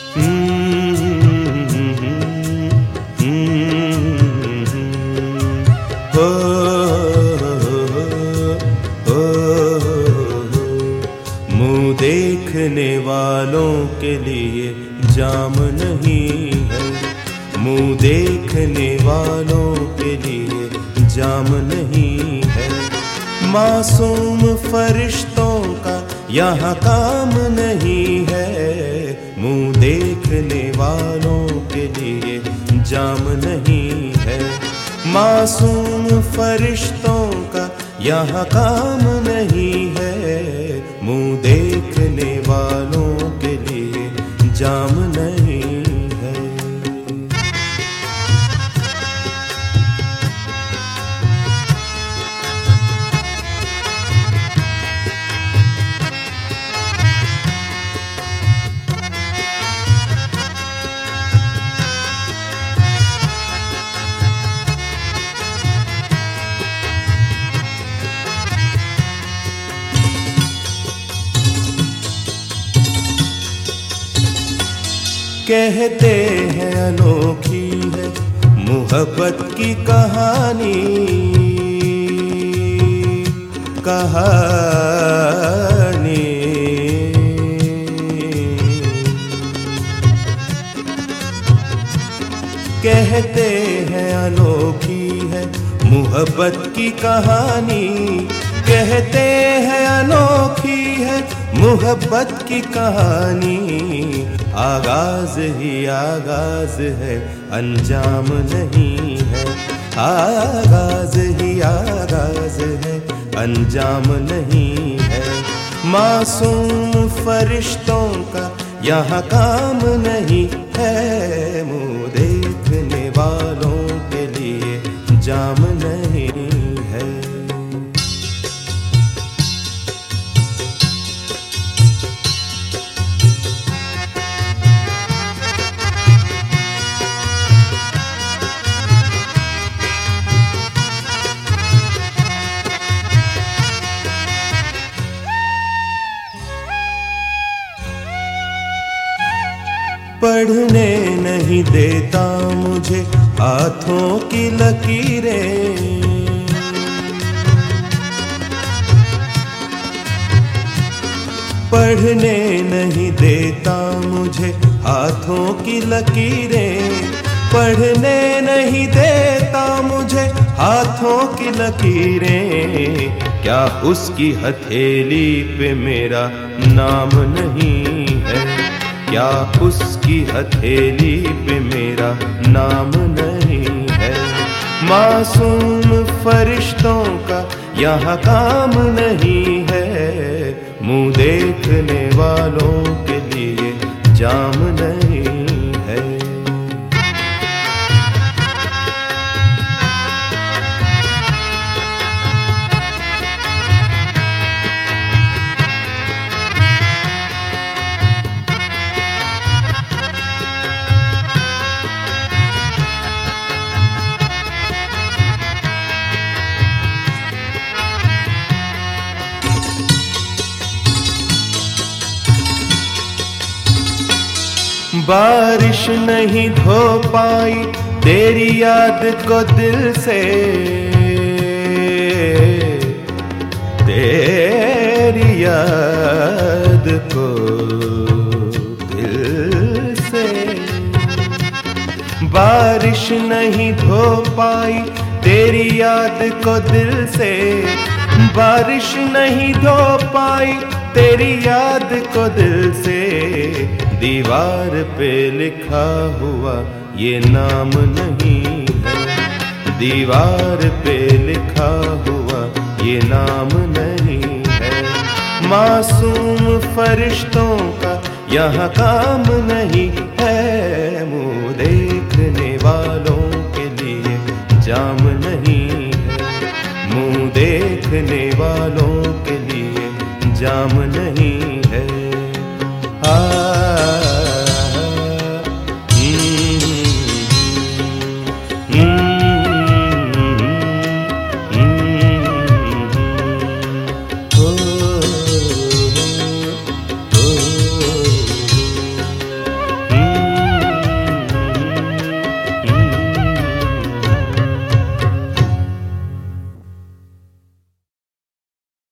हो मुँह देखने वालों के लिए जाम नहीं है, मुँह देखने वालों के लिए जाम नहीं है। मासूम फरिश्तों का यहाँ काम नहीं है, मुँह देखने वालों के लिए जाम नहीं है। मासूम फरिश्तों का यहाँ काम नहीं है, मुँह देखने वालों के लिए जाम नहीं है। कहते हैं अनोखी है मोहब्बत की कहानी, कहते हैं अनोखी है मोहब्बत की कहानी, कहते हैं अनोखी है मोहब्बत की कहानी। आगाज ही आगाज है अंजाम नहीं है, आगाज ही आगाज है अंजाम नहीं है। मासूम फरिश्तों का यहाँ काम नहीं है, मुँह देखने वालों के लिए जाम नहीं है। पढ़ने नहीं देता मुझे हाथों की लकीरें, पढ़ने नहीं देता मुझे हाथों की लकीरें, पढ़ने नहीं देता मुझे हाथों की लकीरें। क्या उसकी हथेली पे मेरा नाम नहीं है, क्या उसकी हथेली पे मेरा नाम नहीं है। मासूम फरिश्तों का यहाँ काम नहीं है, मुँह देखने वालों के लिए जाम नहीं है। बारिश नहीं धो पाई तेरी याद को दिल से, तेरी याद को दिल से। बारिश नहीं धो पाई तेरी याद को दिल से, बारिश नहीं धो पाई तेरी याद को दिल से। दीवार पे लिखा हुआ ये नाम नहीं है, दीवार पे लिखा हुआ ये नाम नहीं है। मासूम फरिश्तों का यहाँ काम नहीं